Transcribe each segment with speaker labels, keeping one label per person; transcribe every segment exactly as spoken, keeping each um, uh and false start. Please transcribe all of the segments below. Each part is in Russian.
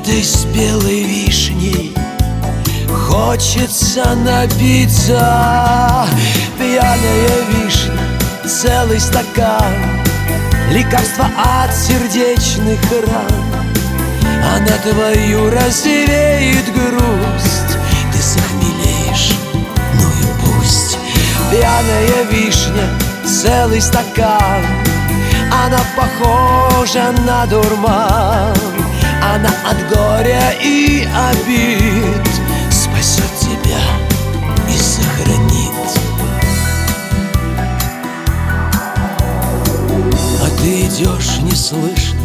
Speaker 1: этой спелой вишней хочется напиться. Пьяная вишня, целый стакан, лекарство от сердечных ран. Она твою развеет грусть, ты захмелеешь, ну и пусть. Пьяная вишня, целый стакан, она похожа на дурман. Она от горя и обид спасет тебя и сохранит. А ты идешь неслышно,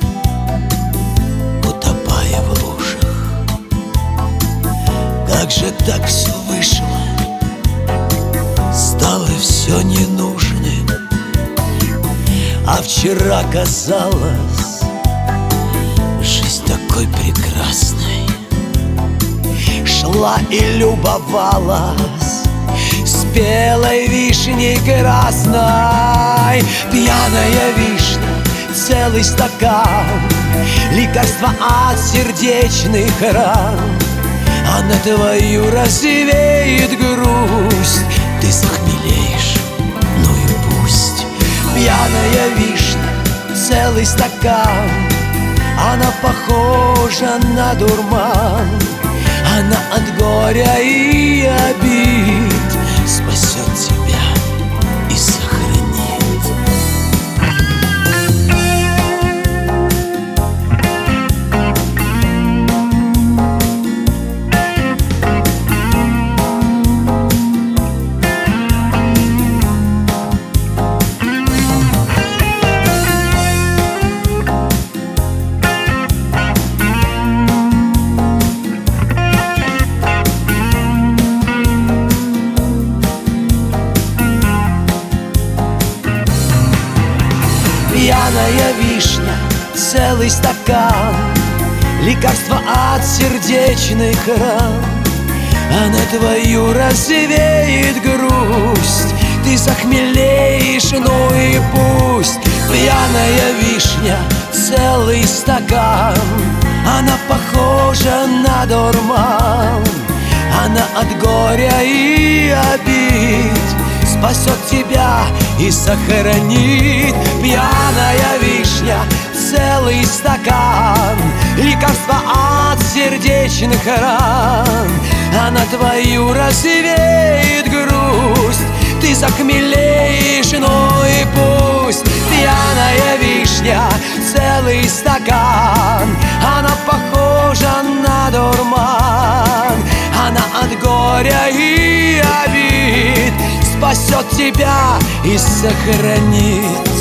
Speaker 1: утопая в лужах. Как же так все вышло? Стало все ненужным. А вчера казалось, жизнь такой прекрасной. Шла и любовалась спелой вишней красной. Пьяная вишня, целый стакан, лекарство от сердечных ран. Она твою развеет грусть, ты захмелеешь, ну и пусть. Пьяная вишня, целый стакан, она похожа на дурман. Она от горя и обид спасет тебя и сохранит. Пьяная вишня, целый стакан, лекарство от сердечных ран. Она твою развеет грусть, ты захмелеешь, ну и пусть. Пьяная вишня, целый стакан, она похожа на дурман. Она от горя и обид спасет тебя и сохранит. Пьяная вишня, целый стакан, лекарство от сердечных ран. Она твою развеет грусть, ты захмелеешь, ну и пусть. Пьяная вишня, целый стакан, она похожа на дурман. Она от горя и обид спасет тебя и сохранит.